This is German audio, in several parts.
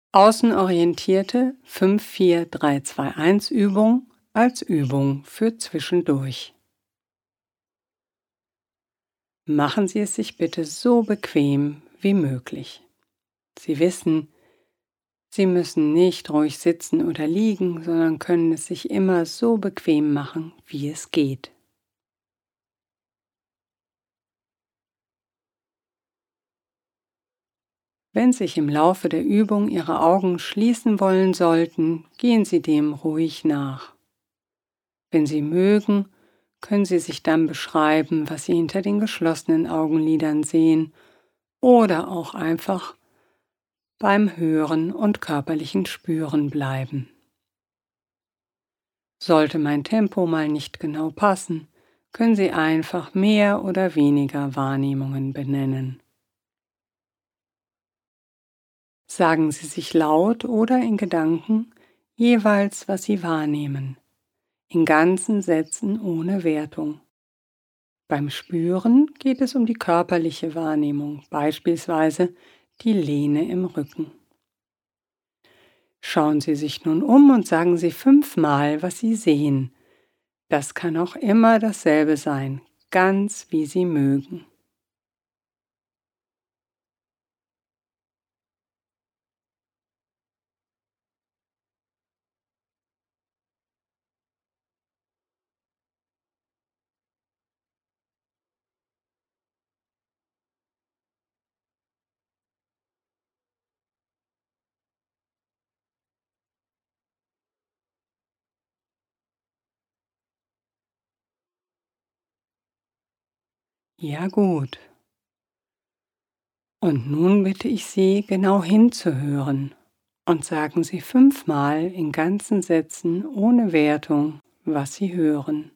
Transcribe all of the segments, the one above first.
Außenorientierte 5-4-3-2-1 Übung als Übung für zwischendurch. Machen Sie es sich bitte so bequem wie möglich. Sie wissen, Sie müssen nicht ruhig sitzen oder liegen, sondern können es sich immer so bequem machen, wie es geht. Wenn sich im Laufe der Übung Ihre Augen schließen wollen sollten, gehen Sie dem ruhig nach. Wenn Sie mögen, können Sie sich dann beschreiben, was Sie hinter den geschlossenen Augenlidern sehen oder auch einfach beim Hören und körperlichen Spüren bleiben. Sollte mein Tempo mal nicht genau passen, können Sie einfach mehr oder weniger Wahrnehmungen benennen. Sagen Sie sich laut oder in Gedanken jeweils, was Sie wahrnehmen, in ganzen Sätzen ohne Wertung. Beim Spüren geht es um die körperliche Wahrnehmung, beispielsweise die Lehne im Rücken. Schauen Sie sich nun um und sagen Sie 5-mal, was Sie sehen. Das kann auch immer dasselbe sein, ganz wie Sie mögen. Ja gut. Und nun bitte ich Sie, genau hinzuhören und sagen Sie 5-mal in ganzen Sätzen ohne Wertung, was Sie hören.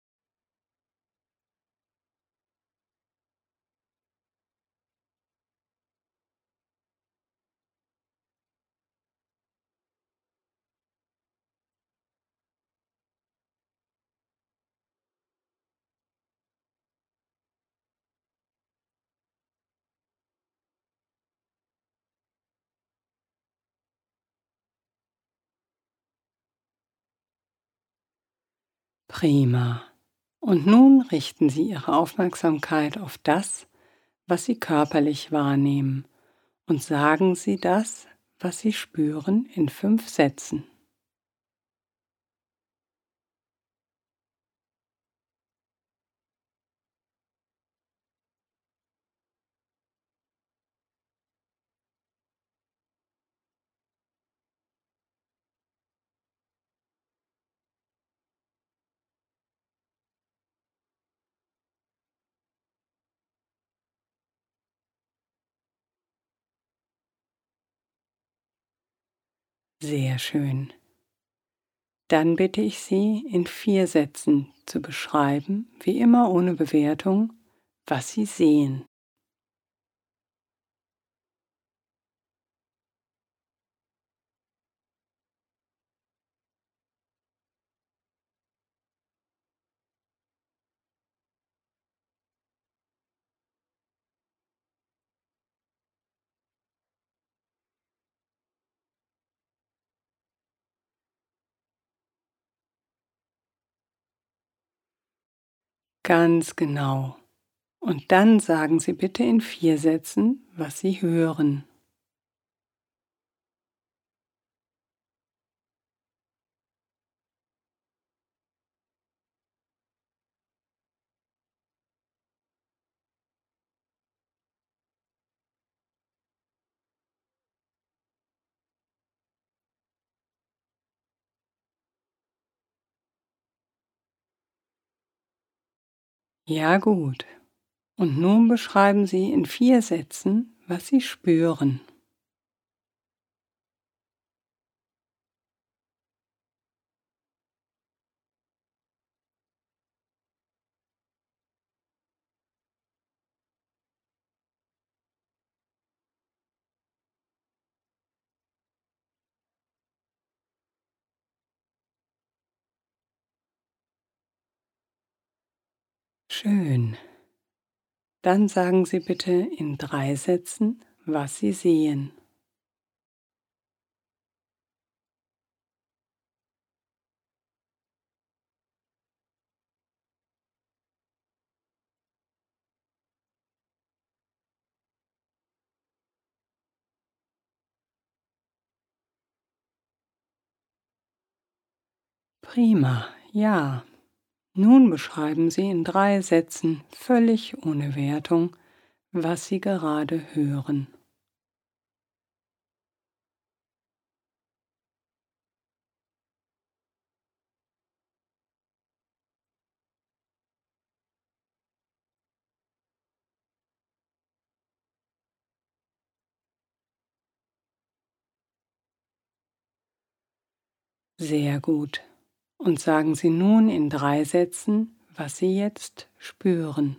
Prima. Und nun richten Sie Ihre Aufmerksamkeit auf das, was Sie körperlich wahrnehmen, und sagen Sie das, was Sie spüren, in 5 Sätzen. Sehr schön. Dann bitte ich Sie, in 4 Sätzen zu beschreiben, wie immer ohne Bewertung, was Sie sehen. Ganz genau. Und dann sagen Sie bitte in 4 Sätzen, was Sie hören. Ja gut. Und nun beschreiben Sie in 4 Sätzen, was Sie spüren. Schön. Dann sagen Sie bitte in 3 Sätzen, was Sie sehen. Prima, ja. Nun beschreiben Sie in 3 Sätzen, völlig ohne Wertung, was Sie gerade hören. Sehr gut. Und sagen Sie nun in 3 Sätzen, was Sie jetzt spüren.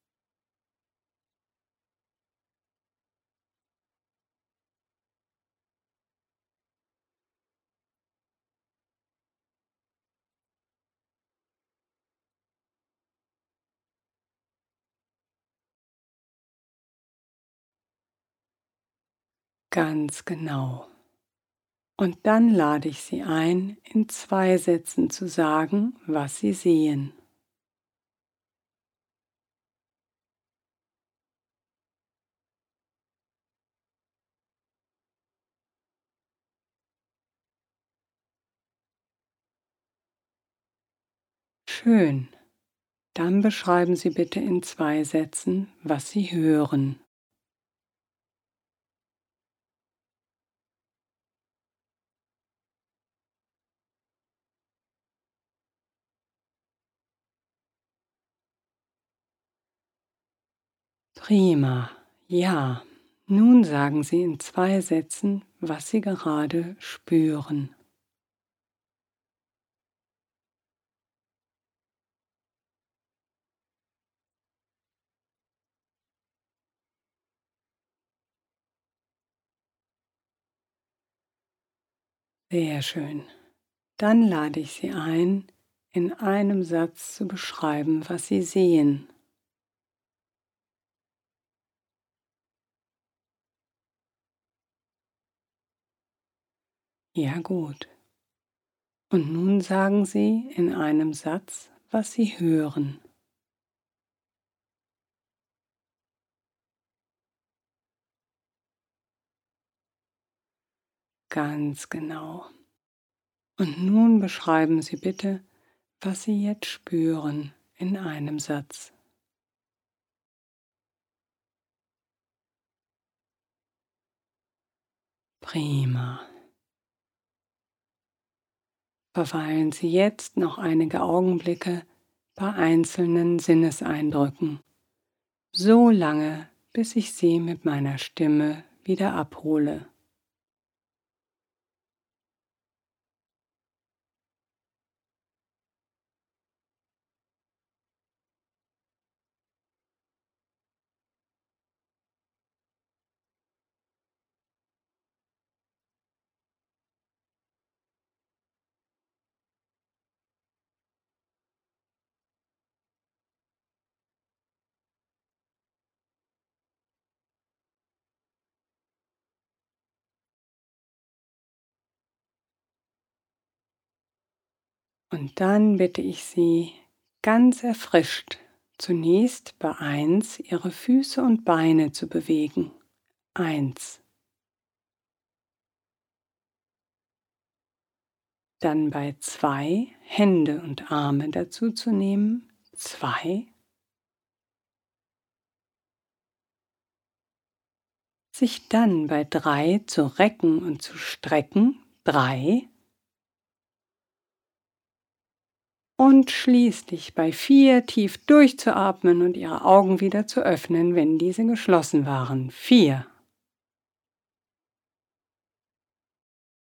Ganz genau. Und dann lade ich Sie ein, in 2 Sätzen zu sagen, was Sie sehen. Schön. Dann beschreiben Sie bitte in 2 Sätzen, was Sie hören. Prima. Ja. Nun sagen Sie in 2 Sätzen, was Sie gerade spüren. Sehr schön. Dann lade ich Sie ein, in einem Satz zu beschreiben, was Sie sehen. Ja, gut. Und nun sagen Sie in einem Satz, was Sie hören. Ganz genau. Und nun beschreiben Sie bitte, was Sie jetzt spüren in einem Satz. Prima. Verweilen Sie jetzt noch einige Augenblicke bei einzelnen Sinneseindrücken, so lange, bis ich Sie mit meiner Stimme wieder abhole. Und dann bitte ich Sie, ganz erfrischt, zunächst bei 1 Ihre Füße und Beine zu bewegen. 1. Dann bei 2 Hände und Arme dazu zu nehmen. 2. Sich dann bei 3 zu recken und zu strecken. 3. Und schließlich bei 4 tief durchzuatmen und Ihre Augen wieder zu öffnen, wenn diese geschlossen waren. 4.